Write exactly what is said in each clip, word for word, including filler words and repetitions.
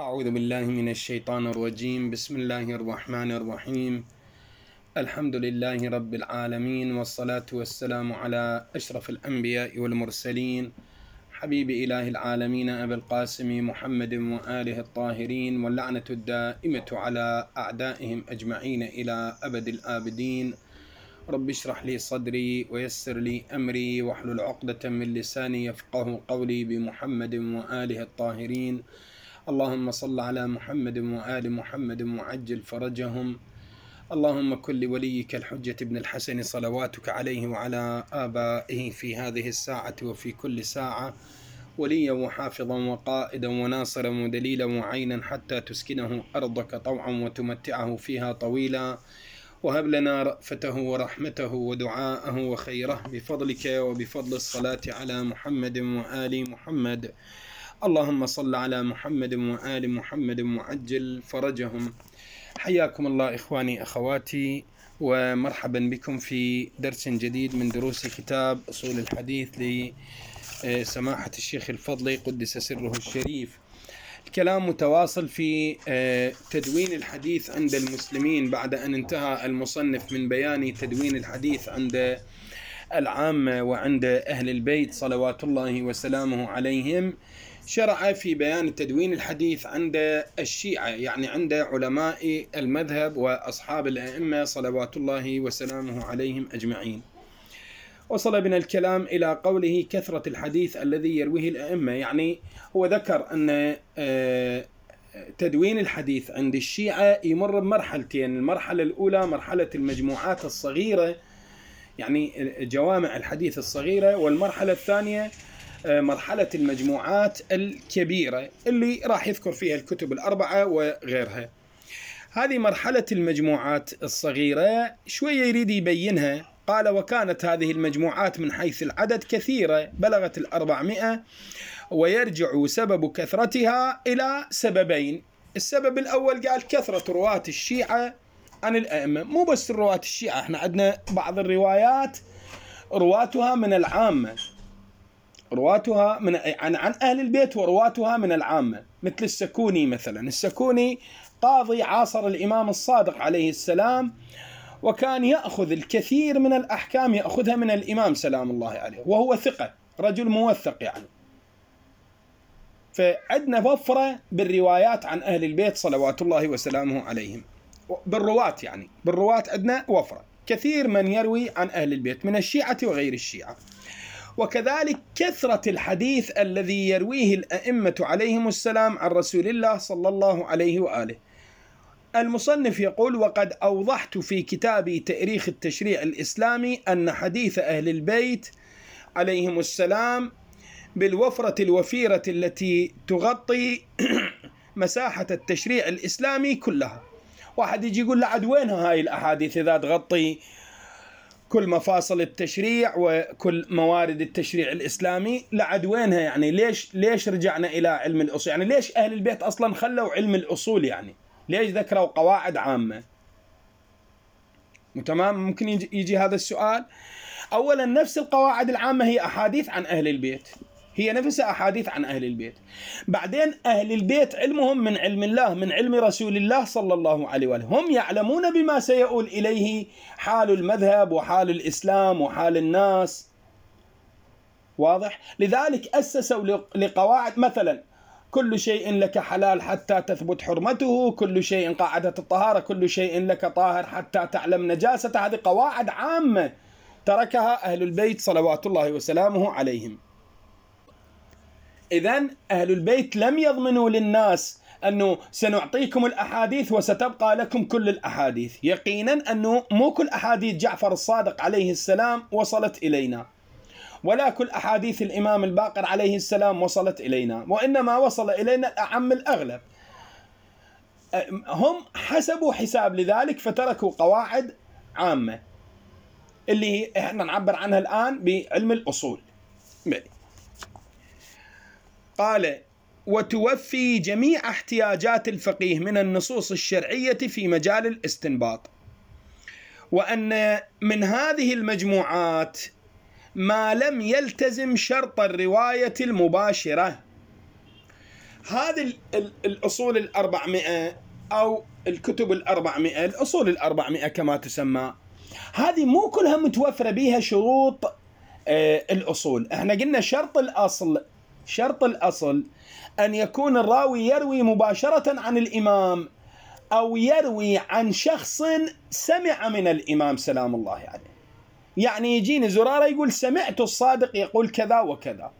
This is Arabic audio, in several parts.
أعوذ بالله من الشيطان الرجيم. بسم الله الرحمن الرحيم. الحمد لله رب العالمين، والصلاة والسلام على أشرف الأنبياء والمرسلين، حبيب إله العالمين أبي القاسم محمد وآله الطاهرين، واللعنة الدائمة على أعدائهم أجمعين إلى أبد الآبدين. رب اشرح لي صدري ويسر لي أمري واحلل عقدة من لساني يفقه قولي، بمحمد وآله الطاهرين. اللهم صل على محمد وآل محمد وعجل فرجهم. اللهم كن لوليك الحجة ابن الحسن صلواتك عليه وعلى آبائه في هذه الساعة وفي كل ساعة، وليا وحافظا وقائدا وناصرا ودليلا وعينا، حتى تسكنه أرضك طوعا وتمتعه فيها طويلا. وهب لنا رأفته ورحمته ودعاءه وخيره بفضلك وبفضل الصلاة على محمد وآل محمد. اللهم صل على محمد وآل محمد وعجل فرجهم. حياكم الله إخواني أخواتي، ومرحبا بكم في درس جديد من دروس كتاب أصول الحديث لسماحة الشيخ الفضلي قدس سره الشريف. الكلام متواصل في تدوين الحديث عند المسلمين بعد أن انتهى المصنف من بيان تدوين الحديث عند العامة وعند أهل البيت صلوات الله وسلامه عليهم. شرع في بيان تدوين الحديث عند الشيعة، يعني عند علماء المذهب وأصحاب الأئمة صلوات الله وسلامه عليهم أجمعين. وصل بنا الكلام إلى قوله كثرة الحديث الذي يرويه الأئمة، يعني هو ذكر أن تدوين الحديث عند الشيعة يمر بمرحلتين. المرحلة الأولى مرحلة المجموعات الصغيرة، يعني جوامع الحديث الصغيرة، والمرحلة الثانية مرحلة المجموعات الكبيرة اللي راح يذكر فيها الكتب الأربعة وغيرها. هذه مرحلة المجموعات الصغيرة شوية يريد يبينها. قال: وكانت هذه المجموعات من حيث العدد كثيرة، بلغت الأربعمائة، ويرجع سبب كثرتها إلى سببين. السبب الأول قال كثرة رواة الشيعة عن الأئمة. مو بس رواة الشيعة، احنا عندنا بعض الروايات رواتها من العامة، رواتها من عن عن أهل البيت، ورواتها من العامة، مثل السكوني مثلا. السكوني قاضي عاصر الإمام الصادق عليه السلام، وكان يأخذ الكثير من الأحكام يأخذها من الإمام سلام الله عليه، وهو ثقة، رجل موثق يعني. فعندنا وفرة بالروايات عن أهل البيت صلوات الله وسلامه عليهم، بالرواة، يعني بالرواة عندنا وفرة، كثير من يروي عن أهل البيت من الشيعة وغير الشيعة. وكذلك كثرة الحديث الذي يرويه الأئمة عليهم السلام عن رسول الله صلى الله عليه وآله. المصنف يقول: وقد أوضحت في كتابي تاريخ التشريع الإسلامي أن حديث أهل البيت عليهم السلام بالوفرة الوفيرة التي تغطي مساحة التشريع الإسلامي كلها. واحد يجي يقول: لعد وينها هاي الأحاديث إذا تغطي كل مفاصل التشريع وكل موارد التشريع الإسلامي؟ لعد وينها؟ يعني ليش ليش رجعنا إلى علم الأصول؟ يعني ليش أهل البيت أصلا خلوا علم الأصول؟ يعني ليش ذكروا قواعد عامة؟ تمام، ممكن يجي, يجي هذا السؤال. أولا، نفس القواعد العامة هي أحاديث عن أهل البيت، هي نفسها أحاديث عن أهل البيت. بعدين أهل البيت علمهم من علم الله، من علم رسول الله صلى الله عليه وآله. هم يعلمون بما سيؤول إليه حال المذهب وحال الإسلام وحال الناس، واضح؟ لذلك أسسوا لقواعد، مثلا كل شيء لك حلال حتى تثبت حرمته، كل شيء قاعدة الطهارة، كل شيء لك طاهر حتى تعلم نجاسته. هذه قواعد عامة تركها أهل البيت صلوات الله وسلامه عليهم. إذن أهل البيت لم يضمنوا للناس أنه سنعطيكم الأحاديث وستبقى لكم كل الأحاديث. يقينا أنه مو كل أحاديث جعفر الصادق عليه السلام وصلت إلينا، ولا كل أحاديث الإمام الباقر عليه السلام وصلت إلينا، وإنما وصل إلينا الأعم الأغلب. هم حسبوا حساب لذلك فتركوا قواعد عامة اللي احنا نعبر عنها الآن بعلم الأصول. قال: وتوفي جميع احتياجات الفقيه من النصوص الشرعية في مجال الاستنباط، وأن من هذه المجموعات ما لم يلتزم شرط الرواية المباشرة، هذه الأصول الأربعمائة أو الكتب الأربعمائة، الأصول الأربعمائة كما تسمى، هذه مو كلها متوفرة بها شروط الأصول. احنا قلنا شرط الأصل شرط الأصل أن يكون الراوي يروي مباشرة عن الإمام أو يروي عن شخص سمع من الإمام سلام الله عليه. يعني يجيني زرارة يقول سمعت الصادق يقول كذا وكذا،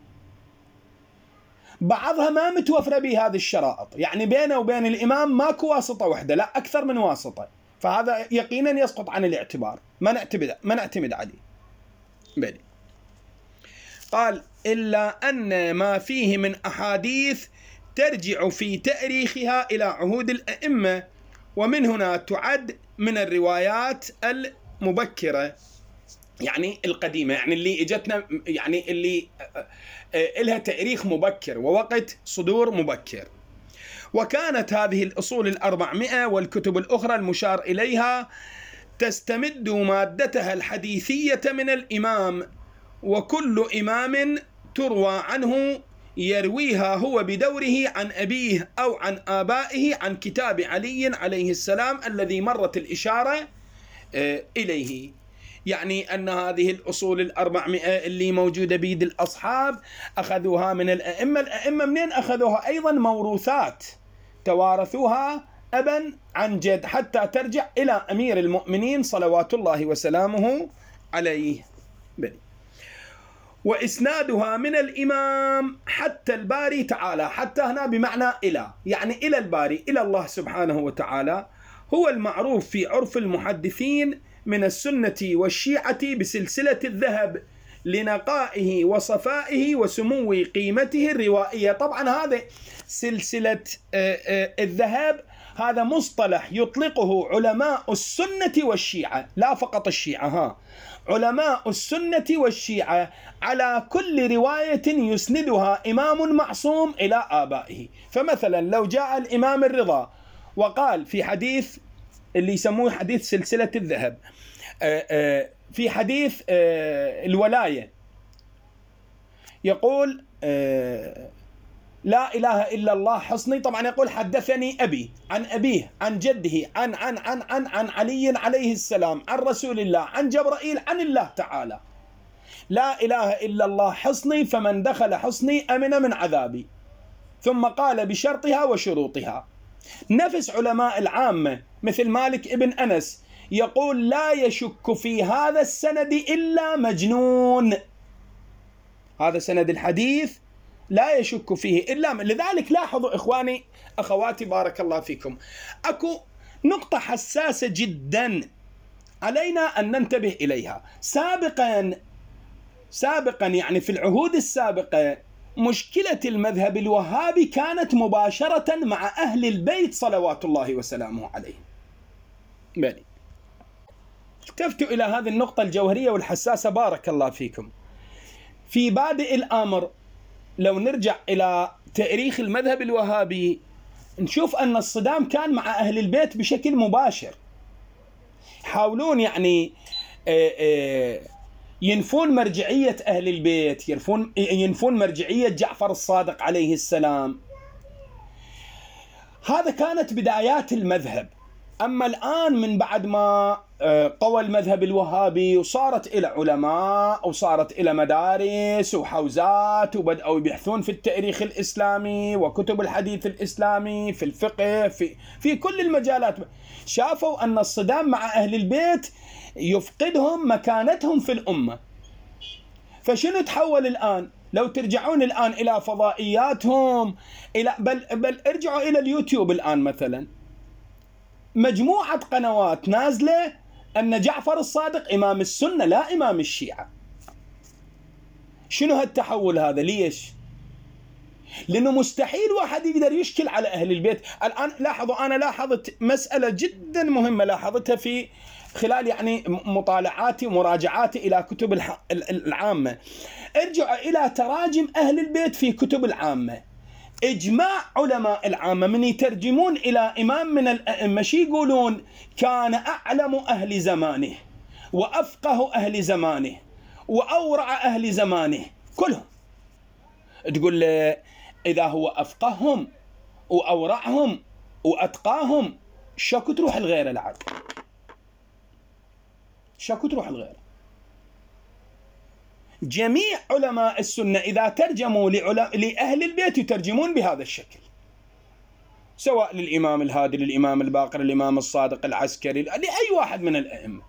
بعضها ما متوفرة به هذه الشرائط، يعني بينه وبين الإمام ماكو واسطة واحدة، لا أكثر من واسطة، فهذا يقينا يسقط عن الاعتبار، ما نعتمد ما نعتمد عليه. بلي. قال إلا أن ما فيه من أحاديث ترجع في تاريخها إلى عهود الأئمة، ومن هنا تعد من الروايات المبكرة، يعني القديمة، يعني اللي اجتنا، يعني اللي لها تاريخ مبكر ووقت صدور مبكر. وكانت هذه الأصول الأربعمائة والكتب الأخرى المشار إليها تستمد مادتها الحديثية من الإمام، وكل إمام تروى عنه يرويها هو بدوره عن أبيه أو عن آبائه عن كتاب علي عليه السلام الذي مرت الإشارة إليه. يعني أن هذه الأصول الأربعمائة اللي موجودة بيد الأصحاب أخذوها من الأئمة. الأئمة منين أخذوها؟ أيضا موروثات توارثوها أبا عن جد حتى ترجع إلى أمير المؤمنين صلوات الله وسلامه عليه. بني. وإسنادها من الإمام حتى الباري تعالى، حتى هنا بمعنى إلى، يعني إلى الباري، إلى الله سبحانه وتعالى، هو المعروف في عرف المحدثين من السنة والشيعة بسلسلة الذهب لنقائه وصفائه وسمو قيمته الروائية. طبعا هذا سلسلة الذهب هذا مصطلح يطلقه علماء السنة والشيعة، لا فقط الشيعة، ها علماء السنة والشيعة على كل رواية يسندها إمام معصوم إلى آبائه. فمثلا لو جاء الإمام الرضا وقال في حديث اللي يسموه حديث سلسلة الذهب، في حديث الولاية يقول لا إله إلا الله حصني، طبعا يقول حدثني أبي عن أبيه عن جده عن عن عن عن عن علي عليه السلام عن رسول الله عن جبرائيل عن الله تعالى، لا إله إلا الله حصني فمن دخل حصني أمن من عذابي، ثم قال بشرطها وشروطها. نفس علماء العامة مثل مالك ابن أنس يقول لا يشك في هذا السند إلا مجنون، هذا سند الحديث لا يشك فيه إلا من. لذلك لاحظوا إخواني أخواتي بارك الله فيكم، أكو نقطة حساسة جدا علينا أن ننتبه إليها. سابقا سابقا يعني في العهود السابقة مشكلة المذهب الوهابي كانت مباشرة مع أهل البيت صلوات الله وسلامه عليهم. بني. التفتوا إلى هذه النقطة الجوهرية والحساسة بارك الله فيكم. في بادئ الأمر لو نرجع إلى تاريخ المذهب الوهابي نشوف أن الصدام كان مع أهل البيت بشكل مباشر، يحاولون يعني ينفون مرجعية أهل البيت، ينفون ينفون مرجعية جعفر الصادق عليه السلام. هذا كانت بدايات المذهب. أما الآن من بعد ما قوى المذهب الوهابي وصارت إلى علماء وصارت إلى مدارس وحوزات وبدأوا يبحثون في التاريخ الإسلامي وكتب الحديث الإسلامي في الفقه في في كل المجالات، شافوا أن الصدام مع أهل البيت يفقدهم مكانتهم في الأمة. فشنو تحول الآن؟ لو ترجعون الآن إلى فضائياتهم، إلى بل بل ارجعوا إلى اليوتيوب الآن مثلا، مجموعة قنوات نازلة أن جعفر الصادق إمام السنة لا إمام الشيعة. شنو هالتحول هذا؟ ليش؟ لأنه مستحيل واحد يقدر يشكل على أهل البيت. الآن لاحظوا، أنا لاحظت مسألة جدا مهمة لاحظتها في خلال يعني مطالعاتي ومراجعاتي إلى كتب العامة. ارجعوا إلى تراجم أهل البيت في كتب العامة. إجماع علماء العامة من يترجمون إلى إمام من الأئمة شي يقولون؟ كان أعلم أهل زمانه وأفقه أهل زمانه وأورع أهل زمانه كلهم. تقول إذا هو أفقههم وأورعهم وأتقاهم، شاكو تروح الغيرة العاد، شاكو تروح الغيرة. جميع علماء السنة إذا ترجموا لأهل البيت يترجمون بهذا الشكل، سواء للإمام الهادي، للإمام الباقر، للإمام الصادق، العسكري، لأي واحد من الأئمة.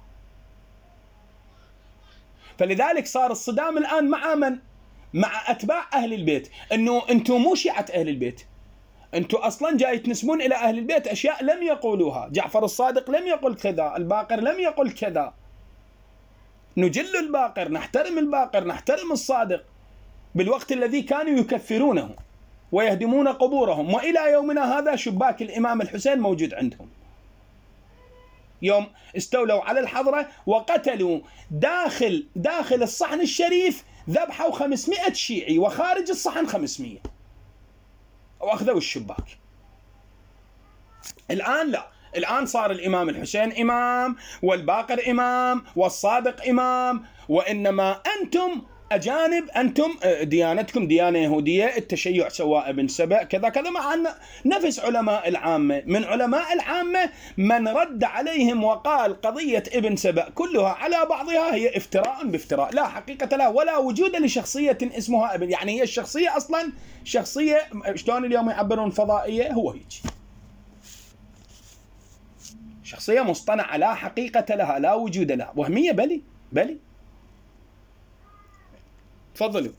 فلذلك صار الصدام الآن مع من؟ مع أتباع أهل البيت، أنه أنتم مو شيعة أهل البيت، أنتم أصلا جاي تنسبون إلى أهل البيت أشياء لم يقولوها. جعفر الصادق لم يقل كذا، الباقر لم يقل كذا. نجل الباقر، نحترم الباقر، نحترم الصادق، بالوقت الذي كانوا يكفرونه ويهدمون قبورهم، وإلى يومنا هذا شباك الإمام الحسين موجود عندهم. يوم استولوا على الحضرة وقتلوا داخل داخل الصحن الشريف، ذبحوا خمسمائة شيعي، وخارج الصحن خمسمائة، وأخذوا الشباك. الآن لا، الآن صار الإمام الحسين إمام، والباقر إمام، والصادق إمام، وإنما أنتم أجانب، أنتم ديانتكم ديانة يهودية، التشيع سواء ابن سبأ كذا كذا. مع أن نفس علماء العامة، من علماء العامة من رد عليهم وقال قضية ابن سبأ كلها على بعضها هي افتراء بافتراء، لا حقيقة لها ولا وجود لشخصية اسمها ابن. يعني هي الشخصية أصلا شخصية، شلون اليوم يعبرون فضائية، هو هيك شخصية مصطنعة لا حقيقة لها، لا وجود لها، وهمية. بلي بلي تفضلوا.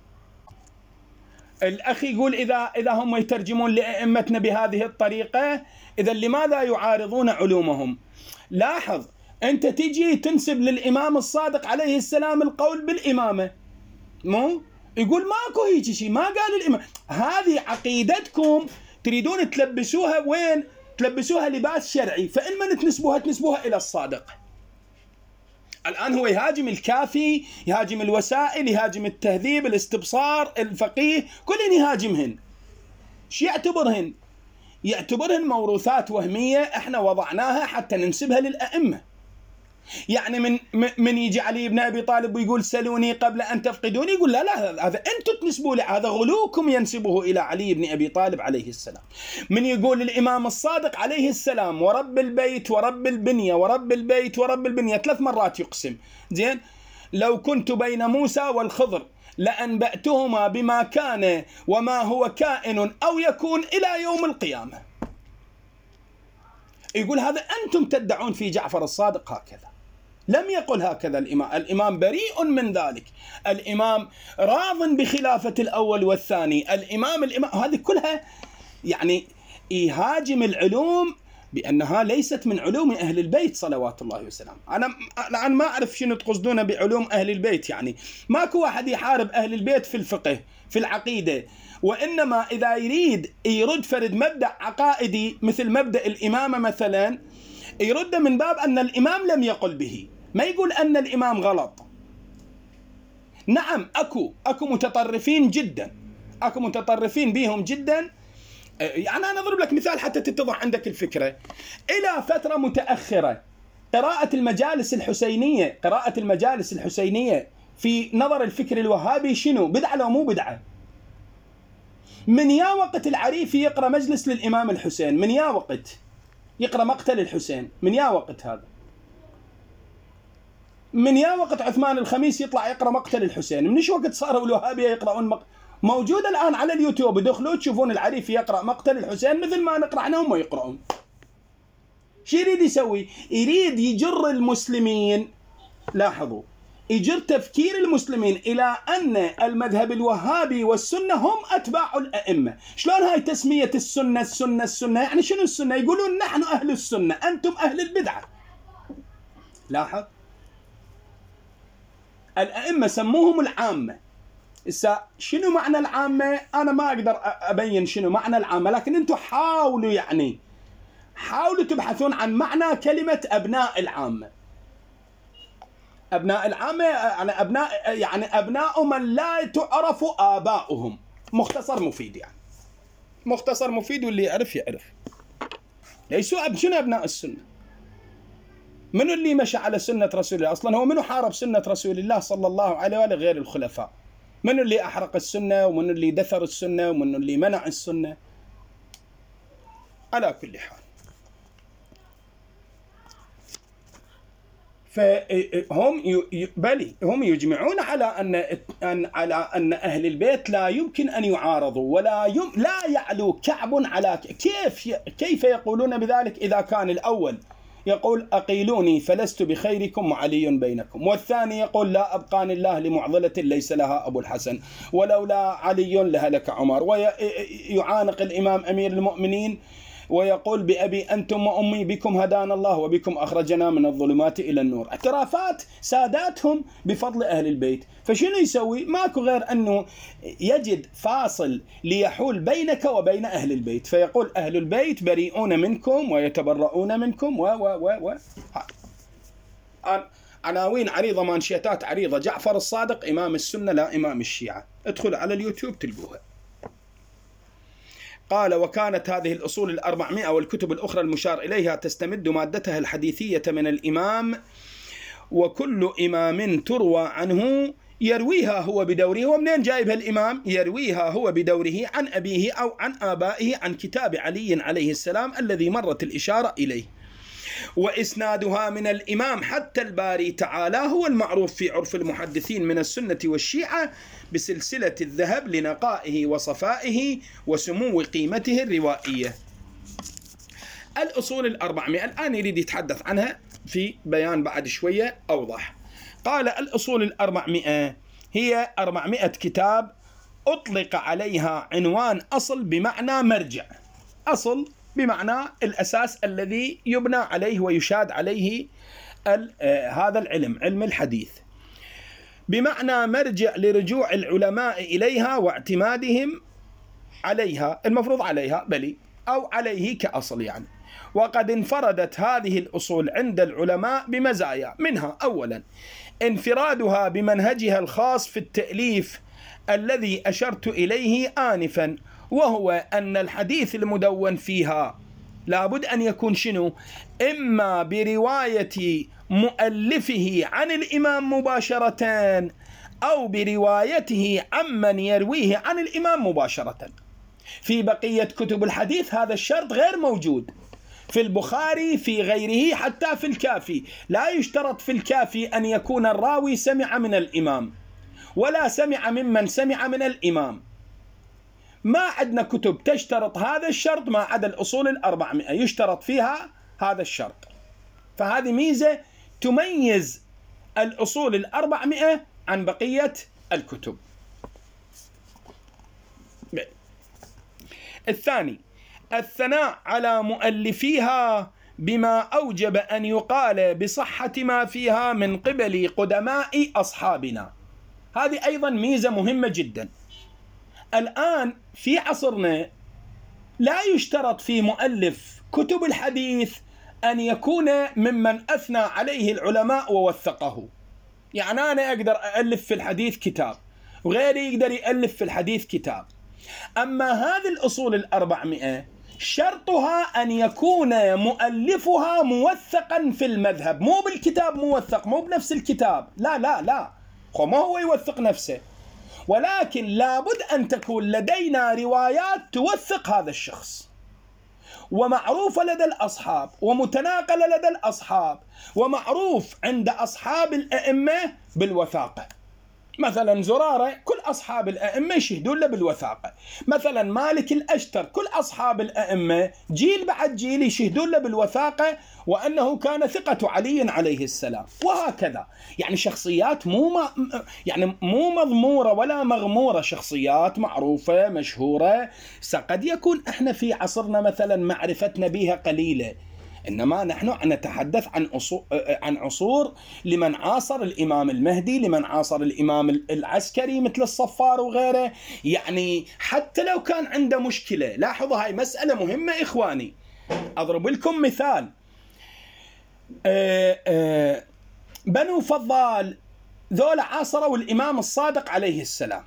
الأخ يقول إذا إذا هم يترجمون لأئمتنا بهذه الطريقة، إذا لماذا يعارضون علومهم؟ لاحظ، أنت تيجي تنسب للإمام الصادق عليه السلام القول بالإمامة، مو يقول ماكو هيك شيء، ما قال الإمام. هذه عقيدتكم تريدون تلبسوها وين؟ تلبسوها لباس شرعي، فإن تنسبوها تنسبوها إلى الصادق. الآن هو يهاجم الكافي، يهاجم الوسائل، يهاجم التهذيب، الاستبصار، الفقيه، كلهن يهاجمهن. شو يعتبرهن؟ يعتبرهن موروثات وهمية احنا وضعناها حتى ننسبها للأئمة. يعني من من يجي علي بن أبي طالب ويقول سلوني قبل أن تفقدوني، يقول لا لا، هذا أنتم تنسبوا له، هذا غلوكم ينسبه إلى علي بن أبي طالب عليه السلام. من يقول الإمام الصادق عليه السلام ورب البيت ورب البنية ورب البيت ورب البنية، ثلاث مرات يقسم، زين، لو كنت بين موسى والخضر لأنبأتهما بما كان وما هو كائن أو يكون إلى يوم القيامة. يقول هذا أنتم تدعون في جعفر الصادق هكذا، لم يقل هكذا الإمام. الإمام بريء من ذلك، الإمام راض بخلافة الأول والثاني، الإمام الإمام هذه كلها يعني يهاجم العلوم بأنها ليست من علوم أهل البيت صلوات الله وسلامه. أنا الآن ما أعرف شنو تقصدون بعلوم أهل البيت، يعني ماكو واحد يحارب أهل البيت في الفقه في العقيدة، وإنما إذا يريد يرد فرد مبدأ عقائدي مثل مبدأ الإمامة مثلا، يرد من باب أن الإمام لم يقل به، ما يقول أن الإمام غلط. نعم أكو أكو متطرفين جدا، أكو متطرفين بهم جدا. يعني أنا أضرب لك مثال حتى تتضح عندك الفكرة. إلى فترة متأخرة قراءة المجالس الحسينية، قراءة المجالس الحسينية في نظر الفكر الوهابي شنو؟ بدعة لو مو بدعة؟ من يا وقت العريفي يقرأ مجلس للإمام الحسين، من يا وقت يقرأ مقتل الحسين، من يا وقت هذا، من يا وقت عثمان الخميس يطلع يقرأ مقتل الحسين، من ايش وقت صاروا الوهابية يقرؤون مق... موجود الآن على اليوتيوب، ادخلوا تشوفون العريفي يقرأ مقتل الحسين مثل ما نقرأ احنا هم يقرؤون. شو يريد يسوي؟ يريد يجر المسلمين، لاحظوا، يجر تفكير المسلمين إلى أن المذهب الوهابي والسنة هم أتباع الأئمة. شلون هاي تسمية السنة السنة السنة؟ يعني شنو السنة؟ يقولون نحن أهل السنة، أنتم أهل البدعة. لاحظ، الأئمة سموهم العامة. إسا شنو معنى العامة؟ أنا ما أقدر أبين شنو معنى العامة، لكن أنتم حاولوا يعني حاولوا تبحثون عن معنى كلمة أبناء العامة. أبناء العامة يعني أبناء يعني أبناء من لا تعرف آباؤهم. مختصر مفيد، يعني مختصر مفيد، واللي يعرف يعرف. ليسوا أب شنو أبناء السنة؟ منو اللي مشى على سنة رسول الله؟ أصلا هو منو حارب سنة رسول الله صلى الله عليه وآله غير الخلفاء؟ من اللي أحرق السنة ومن اللي دثر السنة ومن اللي منع السنة. على كل حال، فهم بل هم يجمعون على أن على أن أهل البيت لا يمكن أن يعارضوا ولا يم لا يعلو كعب على كيف كيف يقولون بذلك إذا كان الأول يقول أقيلوني فلست بخيركم وعلي بينكم، والثاني يقول لا أبقاني الله لمعضلة ليس لها أبو الحسن ولولا علي لهلك عمر، ويعانق الإمام أمير المؤمنين ويقول بأبي أنتم وأمي بكم هدانا الله وبكم أخرجنا من الظلمات إلى النور. اعترافات ساداتهم بفضل أهل البيت. فشنو يسوي؟ ماكو غير أنه يجد فاصل ليحول بينك وبين أهل البيت، فيقول أهل البيت بريئون منكم ويتبرؤون منكم و و و و عناوين عريضة، مانشيتات عريضة. جعفر الصادق إمام السنة لا إمام الشيعة. ادخل على اليوتيوب تلقوها. قال: وكانت هذه الأصول الأربعمائة والكتب الأخرى المشار إليها تستمد مادتها الحديثية من الإمام، وكل إمام تروى عنه يرويها هو بدوره. ومنين جايبها الإمام؟ يرويها هو بدوره عن أبيه أو عن آبائه عن كتاب علي عليه السلام الذي مرت الإشارة إليه. وإسنادها من الإمام حتى الباري تعالى هو المعروف في عرف المحدثين من السنة والشيعة بسلسلة الذهب لنقائه وصفائه وسمو قيمته الروائية. الأصول الأربعمائة الآن يريد يتحدث عنها في بيان بعد شوية أوضح. قال: الأصول الأربعمائة هي أربعمائة كتاب أطلق عليها عنوان أصل بمعنى مرجع. أصل بمعنى الأساس الذي يبنى عليه ويشاد عليه هذا العلم، علم الحديث، بمعنى مرجع لرجوع العلماء إليها واعتمادهم عليها، المفروض عليها بلي أو عليه كأصل يعني. وقد انفردت هذه الأصول عند العلماء بمزايا، منها أولا انفرادها بمنهجها الخاص في التأليف الذي أشرت إليه آنفا، وهو أن الحديث المدون فيها لابد أن يكون شنو؟ إما برواية مؤلفه عن الإمام مباشرة أو بروايته عمن يرويه عن الإمام مباشرة. في بقية كتب الحديث هذا الشرط غير موجود، في البخاري في غيره، حتى في الكافي لا يشترط في الكافي أن يكون الراوي سمع من الإمام ولا سمع ممن سمع من الإمام. ما عندنا كتب تشترط هذا الشرط ما عدا الأصول الأربعمائة يشترط فيها هذا الشرط. فهذه ميزة تميز الأصول الأربعمائة عن بقية الكتب. الثاني الثناء على مؤلفيها بما أوجب أن يقال بصحة ما فيها من قبل قدماء أصحابنا. هذه أيضا ميزة مهمة جدا. الآن في عصرنا لا يشترط في مؤلف كتب الحديث أن يكون ممن أثنى عليه العلماء ووثقه. يعني أنا أقدر أألف في الحديث كتاب وغيري يقدر يألف في الحديث كتاب. أما هذه الأصول الأربعمائة شرطها أن يكون مؤلفها موثقا في المذهب، مو بالكتاب موثق، مو بنفس الكتاب، لا لا لا، ما هو يوثق نفسه، ولكن لابد أن تكون لدينا روايات توثق هذا الشخص، ومعروفة لدى الأصحاب ومتناقلة لدى الأصحاب ومعروف عند أصحاب الأئمة بالوثاقة. مثلا زرارة كل أصحاب الأئمة يشهدون له بالوثاقة. مثلا مالك الأشتر كل أصحاب الأئمة جيل بعد جيل يشهدون له بالوثاقة وأنه كان ثقة علي عليه السلام، وهكذا. يعني شخصيات مو ما يعني مو مضمورة ولا مغمورة، شخصيات معروفة مشهورة. قد يكون احنا في عصرنا مثلا معرفتنا بها قليلة، إنما نحن نتحدث عن عن عصور لمن عاصر الإمام المهدي، لمن عاصر الإمام العسكري مثل الصفار وغيره. يعني حتى لو كان عنده مشكلة، لاحظوا هاي مسألة مهمة إخواني. أضرب لكم مثال. آآ آآ بنو فضال ذول عاصروا الإمام الصادق عليه السلام،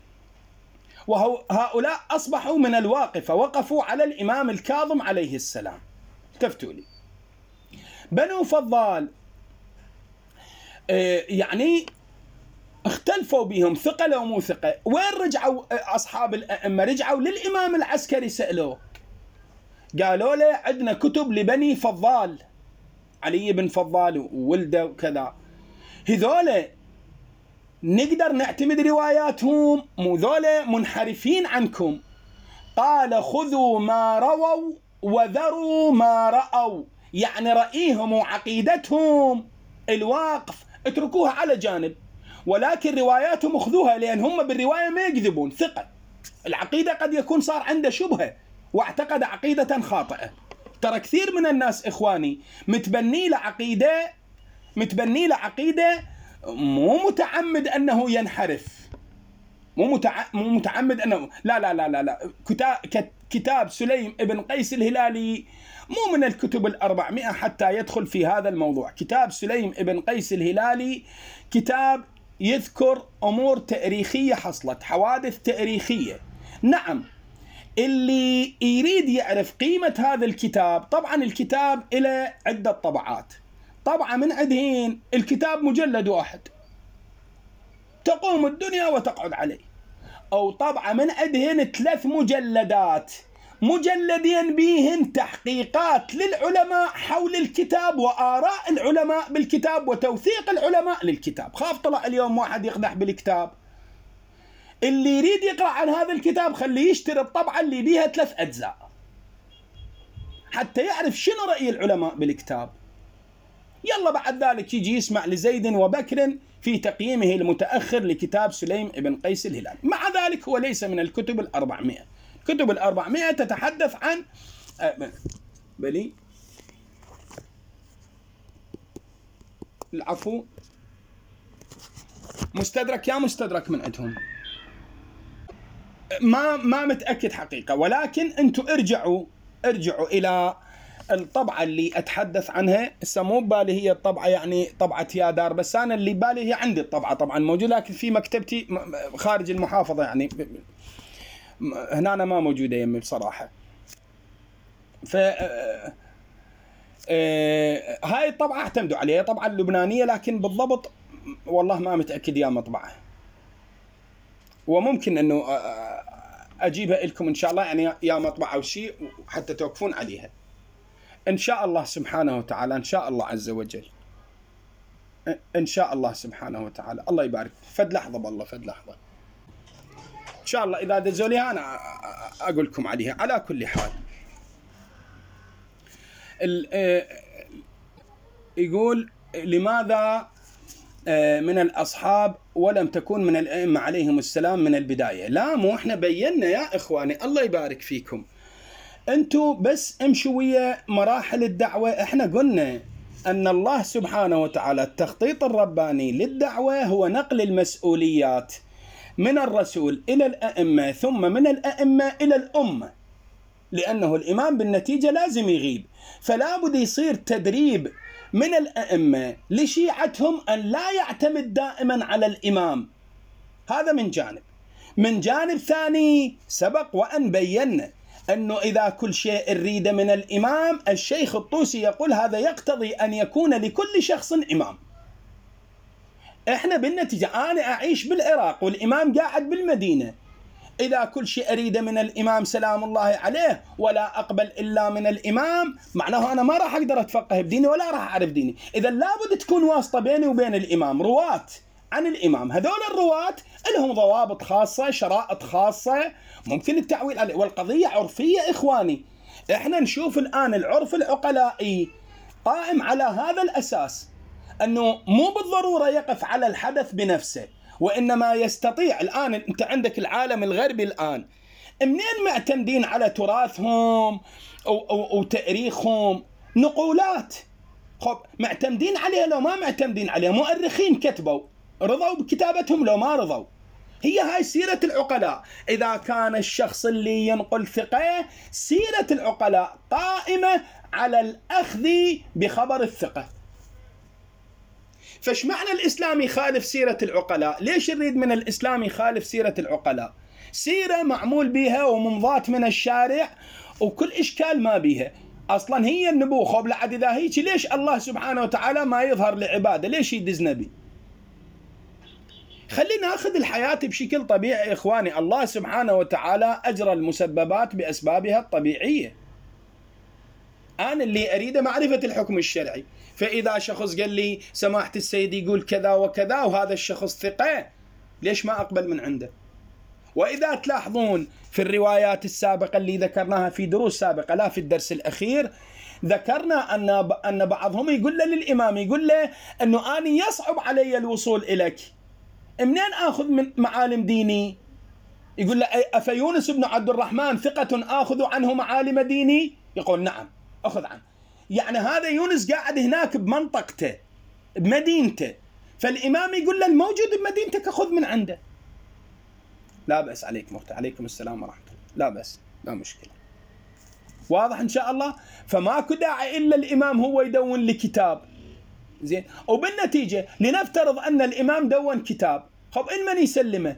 وهؤلاء أصبحوا من الواقفة، وقفوا على الإمام الكاظم عليه السلام. التفتوا لي. بنو فضال يعني اختلفوا بهم ثقة لو مو ثقة. وين رجعوا أصحاب الأئمة؟ رجعوا للإمام العسكري سألوه، قالوا له عندنا كتب لبني فضال، علي بن فضال وولده وكذا، هذول نقدر نعتمد رواياتهم، مو ذولا منحرفين عنكم. قال خذوا ما رووا وذروا ما رأوا، يعني رأيهم وعقيدتهم الواقف اتركوها على جانب، ولكن رواياتهم اخذوها، لأن هم بالرواية ما يكذبون، ثقة. العقيدة قد يكون صار عنده شبهة واعتقد عقيدة خاطئة. ترى كثير من الناس إخواني متبني لعقيدة متبني لعقيدة مو متعمد أنه ينحرف، مو متع... مو متعمد أنه لا لا لا لا, لا. كتاب... كتاب سليم ابن قيس الهلالي مو من الكتب الأربعمائة حتى يدخل في هذا الموضوع. كتاب سليم ابن قيس الهلالي كتاب يذكر أمور تاريخية حصلت، حوادث تاريخية. نعم، اللي يريد يعرف قيمة هذا الكتاب، طبعا الكتاب إلى عدة طبعات، طبعا من عدهين الكتاب مجلد واحد تقوم الدنيا وتقعد عليه، أو طبعا من عدهين ثلاث مجلدات، مجلدين بيهن تحقيقات للعلماء حول الكتاب وآراء العلماء بالكتاب وتوثيق العلماء للكتاب. خاف طلع اليوم واحد يقدح بالكتاب. اللي يريد يقرأ عن هذا الكتاب خليه يشتري الطبعة اللي بيها ثلاث أجزاء حتى يعرف شنو رأي العلماء بالكتاب. يلا بعد ذلك يجي يسمع لزيد وبكر في تقييمه المتأخر لكتاب سليم ابن قيس الهلالي. مع ذلك هو ليس من الكتب الأربعمائة. الكتب الأربعمائة تتحدث عن بلي العفو مستدرك، يا مستدرك من عندهم ما ما متأكد حقيقة، ولكن أنتم ارجعوا ارجعوا إلى الطبعة اللي أتحدث عنها. هسه مو بالي هي الطبعة يعني طبعة يا دار، بس أنا اللي بالي هي عندي الطبعة طبعا موجودة، لكن في مكتبتي خارج المحافظة، يعني هنا أنا ما موجودة يمي بصراحة. ف هاي الطبعة اعتمدوا عليها، طبعا اللبنانية، لكن بالضبط والله ما متأكد يا مطبعة، وممكن أنه أجيبها لكم إن شاء الله، يعني يا مطبعة أو شيء حتى توقفون عليها إن شاء الله سبحانه وتعالى، إن شاء الله عز وجل، إن شاء الله سبحانه وتعالى. الله يبارك. فد لحظة بالله، فد لحظة إن شاء الله إذا دزوليها أنا أقول لكم عليها. على كل حال يقول لماذا من الأصحاب ولم تكون من الأئمة عليهم السلام من البداية؟ لا، مو إحنا بينا يا إخواني، الله يبارك فيكم، أنتوا بس امشوا ويا مراحل الدعوة. إحنا قلنا أن الله سبحانه وتعالى التخطيط الرباني للدعوة هو نقل المسؤوليات من الرسول إلى الأئمة، ثم من الأئمة إلى الأمة، لأنه الإمام بالنتيجة لازم يغيب، فلا بد يصير تدريب من الأئمة لشيعتهم أن لا يعتمد دائما على الإمام. هذا من جانب. من جانب ثاني، سبق وأن بينا أنه إذا كل شيء نريده من الإمام، الشيخ الطوسي يقول هذا يقتضي أن يكون لكل شخص إمام. إحنا بالنتيجة أنا أعيش بالعراق والإمام قاعد بالمدينة، إذا كل شيء أريده من الإمام سلام الله عليه ولا أقبل إلا من الإمام، معناه أنا ما راح أقدر أتفقه بديني ولا راح أعرف ديني. إذا لابد تكون واسطة بيني وبين الإمام، رواة عن الإمام. هذول الرواة لهم ضوابط خاصة، شرائط خاصة، ممكن التعويل عليه، والقضية عرفية إخواني. إحنا نشوف الآن العرف العقلائي قائم على هذا الأساس، أنه مو بالضرورة يقف على الحدث بنفسه، وإنما يستطيع. الآن أنت عندك العالم الغربي الآن منين معتمدين على تراثهم وتاريخهم؟ نقولات، خب معتمدين عليها لو ما معتمدين عليها؟ مؤرخين كتبوا، رضوا بكتابتهم لو ما رضوا. هي هاي سيرة العقلاء. إذا كان الشخص اللي ينقل ثقة، سيرة العقلاء قائمة على الأخذ بخبر الثقة. فاش معنى الإسلام يخالف سيرة العقلاء؟ ليش نريد من الإسلام يخالف سيرة العقلاء؟ سيرة معمول بها وممضات من الشارع وكل إشكال ما بيها. أصلا هي النبوة. خب لعد إذا هيك ليش الله سبحانه وتعالى ما يظهر لعباده؟ ليش يدز نبي؟ خلينا ناخذ الحياة بشكل طبيعي. إخواني، الله سبحانه وتعالى أجرى المسببات بأسبابها الطبيعية. أنا اللي أريد معرفة الحكم الشرعي، فإذا شخص قال لي سماحة السيد يقول كذا وكذا وهذا الشخص ثقة، ليش ما أقبل من عنده؟ وإذا تلاحظون في الروايات السابقة اللي ذكرناها في دروس سابقة، لا في الدرس الأخير، ذكرنا أن أن بعضهم يقول له للإمام، يقول له أنه أنا يصعب علي الوصول إليك، منين آخذ من معالم ديني؟ يقول له أفيونس بن عبد الرحمن ثقة آخذ عنه معالم ديني؟ يقول نعم أخذ عنه. يعني هذا يونس قاعد هناك بمنطقته بمدينته، فالإمام يقول له الموجود بمدينتك أخذ من عنده. لا بأس عليك مرت عليكم السلام ورحمة الله، لا بأس، لا مشكلة. واضح إن شاء الله؟ فماكو داعي إلا الإمام هو يدون لكتاب، زين، وبالنتيجة لنفترض أن الإمام دون كتاب، خب من يسلمه؟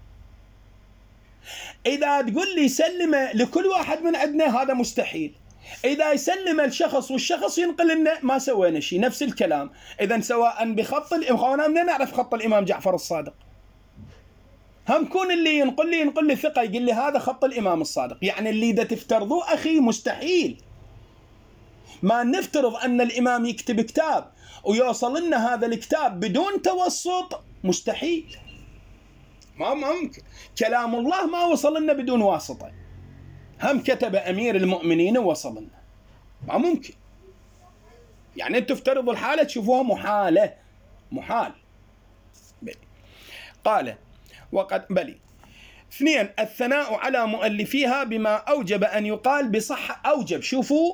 إذا تقول لي سلمه لكل واحد من عندنا هذا مستحيل. إذا يسلم الشخص والشخص ينقل لنا ما سوينا شيء، نفس الكلام. إذا سواء بخط الإمام، من نعرف خط الإمام جعفر الصادق؟ هم كون اللي ينقل لي ينقل لي ثقة يقول لي هذا خط الإمام الصادق، يعني اللي إذا تفترضوه أخي مستحيل. ما نفترض أن الإمام يكتب كتاب ويوصل لنا هذا الكتاب بدون توسط، مستحيل، ما ممكن. كلام الله ما وصل لنا بدون واسطة، هم كتب أمير المؤمنين ووصل لنا، ما ممكن. يعني أنتم تفترضوا الحالة تشوفوها محالة، محال. بلي. قال وقد بلي. اثنين، الثناء على مؤلفيها بما أوجب أن يقال بصحة. أوجب، شوفوا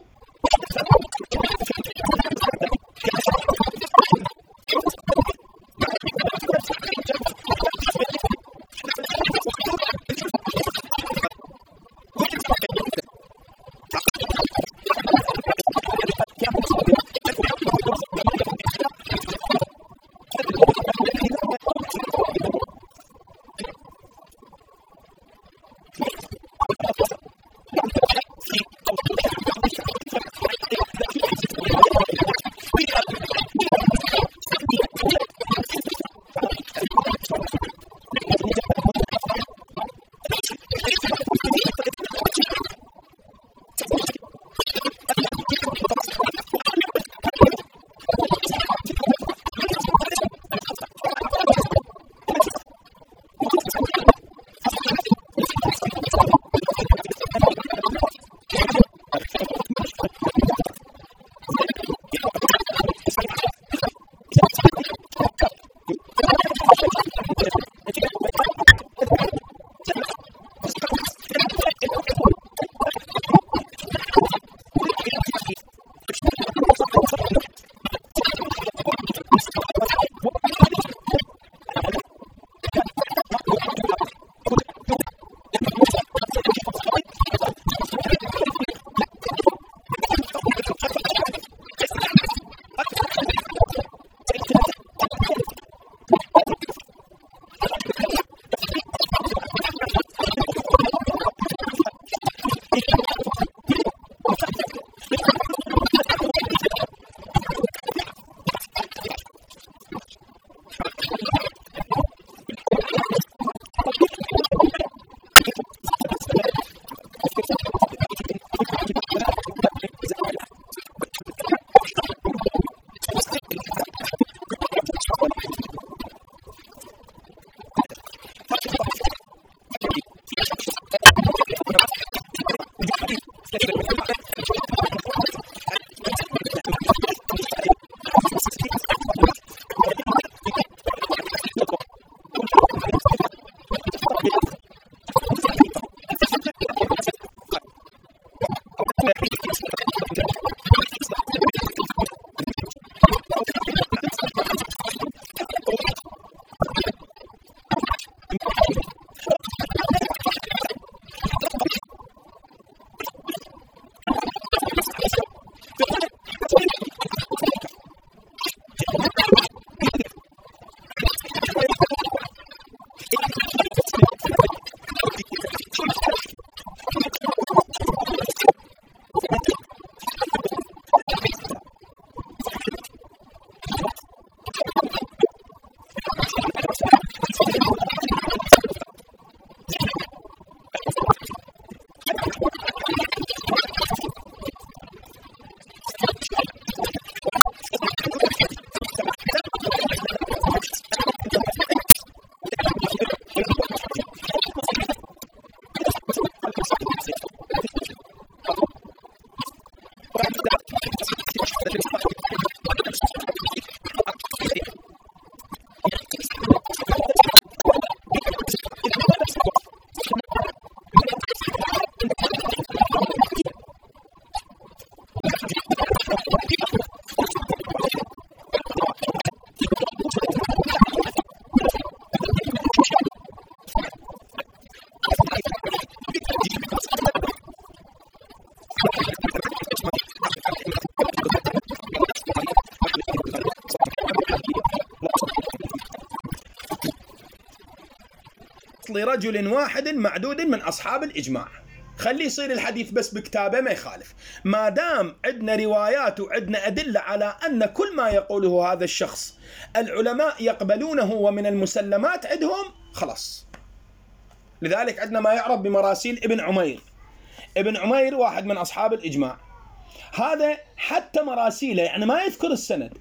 لرجل واحد معدود من أصحاب الإجماع. خلي يصير الحديث بس بكتابه ما يخالف، ما دام عندنا روايات وعندنا أدلة على أن كل ما يقوله هذا الشخص العلماء يقبلونه ومن المسلمات عندهم، خلاص. لذلك عندنا ما يعرف بمراسيل ابن عمير. ابن عمير واحد من أصحاب الإجماع، هذا حتى مراسيله يعني ما يذكر السند،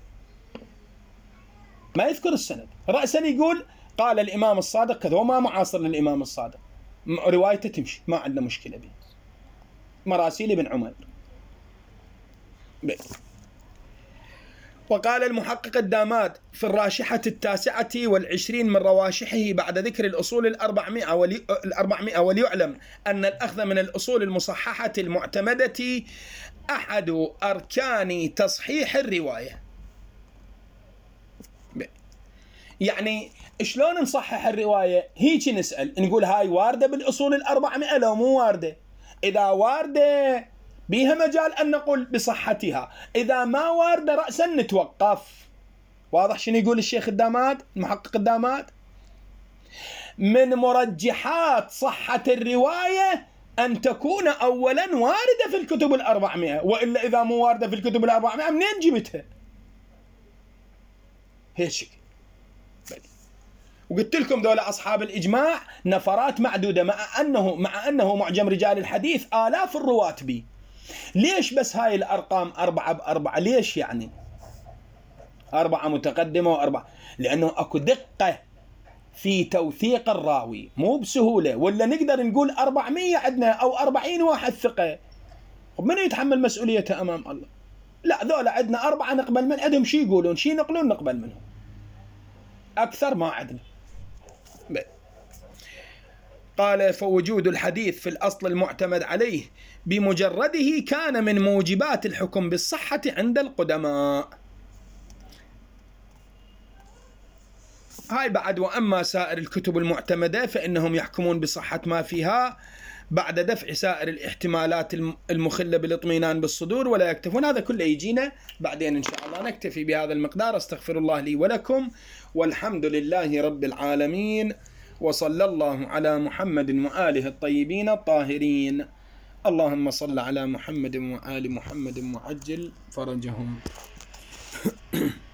ما يذكر السند، رأسا يقول قال الإمام الصادق كذا، وما معاصر للإمام الصادق، روايته تمشي، ما عندنا مشكلة به. مراسيل ابن عمير. بي. وقال المحقق الداماد في الراشحة التاسعة والعشرين من رواشحه بعد ذكر الأصول الأربعمائة ولي... الأربعمائة وليعلم أن الأخذ من الأصول المصححة المعتمدة أحد أركان تصحيح الرواية. بي. يعني شلون نصحح الرواية؟ هيك نسأل، نقول هاي واردة بالأصول الأربعمائة لو مو واردة؟ إذا واردة بيها مجال أن نقول بصحتها، إذا ما واردة رأسا نتوقف. واضح شنو يقول الشيخ الداماد المحقق الداماد؟ من مرجحات صحة الرواية أن تكون أولا واردة في الكتب الأربعمائة، وإلا إذا مو واردة في الكتب الأربعمائة منين جبتها؟ هيك شكل. وقلت لكم دولة أصحاب الإجماع نفرات معدودة، مع أنه مع أنه معجم رجال الحديث آلاف الرواة بي. ليش بس هاي الأرقام أربعة بأربعة؟ ليش يعني أربعة متقدمة وأربعة؟ لأنه أكو دقة في توثيق الراوي، مو بسهولة. ولا نقدر نقول أربعمية عندنا أو أربعين واحد ثقة، من يتحمل مسؤوليته أمام الله؟ لا، ذولا عندنا أربعة نقبل من عندهم، شي يقولون شي نقلون نقبل منهم، أكثر ما عندنا. قال فوجود الحديث في الأصل المعتمد عليه بمجرده كان من موجبات الحكم بالصحة عند القدماء. هاي بعد وأما سائر الكتب المعتمدة فإنهم يحكمون بصحة ما فيها بعد دفع سائر الاحتمالات المخلة بالاطمئنان بالصدور ولا يكتفون. هذا كله يجينا بعدين إن شاء الله. نكتفي بهذا المقدار. استغفر الله لي ولكم، والحمد لله رب العالمين، وصلى الله على محمد وآله الطيبين الطاهرين. اللهم صل على محمد وآل محمد وعجل فرجهم.